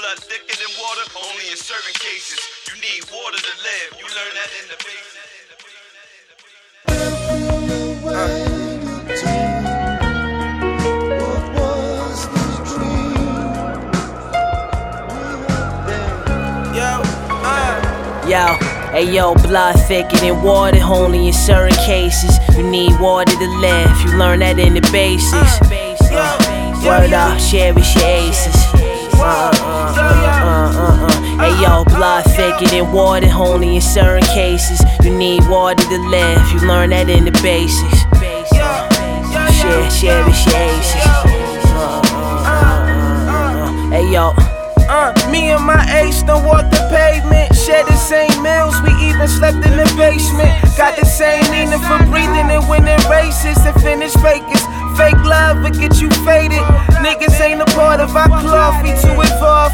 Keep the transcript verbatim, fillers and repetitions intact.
blood thicker than water, only in certain cases. You need water to live, you learn that in the basics. Yo, hey yo, blood thicker than water, only in certain cases. You need water to live, you learn that in the basics. Uh, word up, cherish your aces. Uh, uh, uh, uh, uh, uh. Hey yo, blood thicker than water, only in certain cases. You need water to live, you learn that in the basics. Uh, share, cherish your aces. Uh, uh, uh, uh, uh. Hey yo. Uh, me and my ace done walked the pavement, share the same meals, we even slept in the basement. Got the same meaning for breathing and winning races and finish fakers. Fake love will get you faded. Niggas ain't a part of our cloth, we too involved.